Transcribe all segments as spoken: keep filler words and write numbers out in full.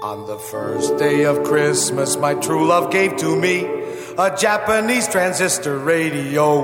On the first day of Christmas, my true love gave to me a Japanese transistor radio.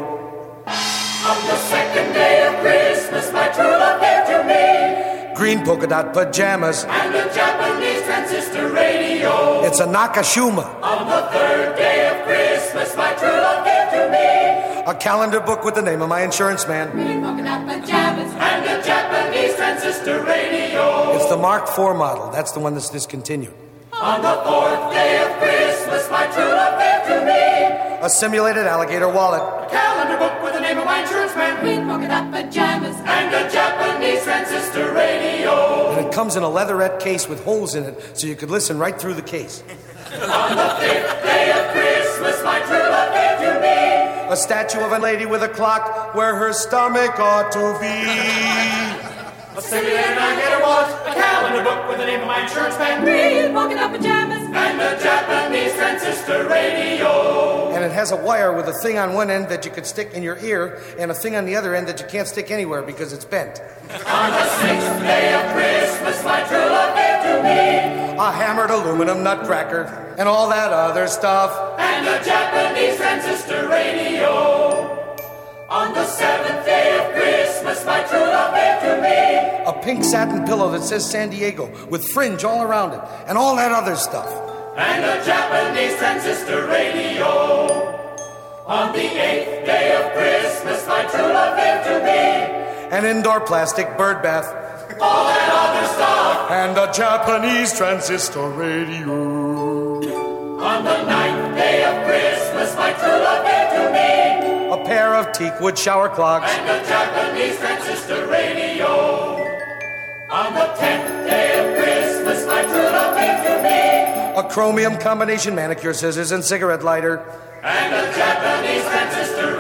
On the second day of Christmas, my true love gave to me green polka dot pajamas and a Japanese transistor radio. It's a Nakashima. On the third day of Christmas, my true love gave to me a calendar book with the name of my insurance man, green polka dot pajamas and a Japanese transistor radio. It's the Mark four model. That's the one that's discontinued. On the fourth day of Christmas, my true love gave to me a simulated alligator wallet, a calendar book with the name of my insurance man, green polka dot pajamas and a Japanese transistor radio. And it comes in a leatherette case with holes in it so you could listen right through the case. On the fifth day of Christmas, my true love gave to me a statue of a lady with a clock where her stomach ought to be. A simulated alligator wallet, a calendar book with the name of my insurance man, green polka dot pajamas and a Japanese transistor radio. And it has a wire with a thing on one end that you could stick in your ear and a thing on the other end that you can't stick anywhere because it's bent. On the sixth day of Christmas, my true love gave to me a hammered aluminum nutcracker and all that other stuff and a Japanese transistor radio. On the seventh day of Christmas, my true love gave to me a pink satin pillow that says San Diego with fringe all around it and all that other stuff and a Japanese transistor radio. On the eighth day of Christmas, my true love gave to me an indoor plastic bird bath, all that other stuff and a Japanese transistor radio. On the ninth day of Christmas, my true love gave to me a pair of teakwood shower clogs and a Japanese transistor radio. On the tenth day of Christmas, my true love gave to me a chromium combination manicure scissors and cigarette lighter and a Japanese transistor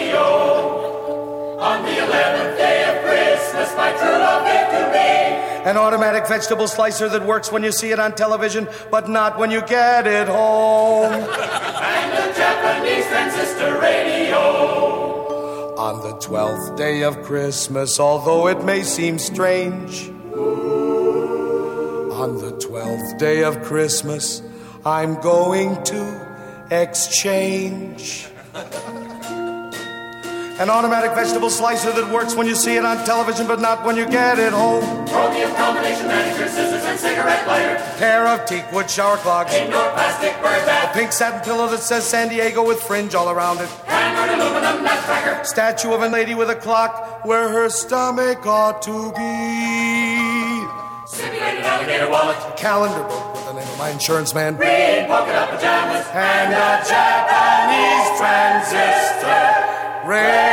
radio. On the eleventh day of Christmas, my true love gave to me an automatic vegetable slicer that works when you see it on television, but not when you get it home. And a Japanese transistor radio. On the twelfth day of Christmas, although it may seem strange, on the twelfth day of Christmas, I'm going to exchange an automatic vegetable slicer that works when you see it on television, but not when you get it home. Chromium combination manicure scissors and cigarette lighter. Pair of teakwood shower clogs. Indoor plastic bird bath. A pink satin pillow that says San Diego with fringe all around it. Hammered aluminum nutcracker. Statue of a lady with a clock where her stomach ought to be. Simulated alligator wallet. A calendar book with the name of my insurance man. Green polka dot pajamas. And a Japanese transistor radio.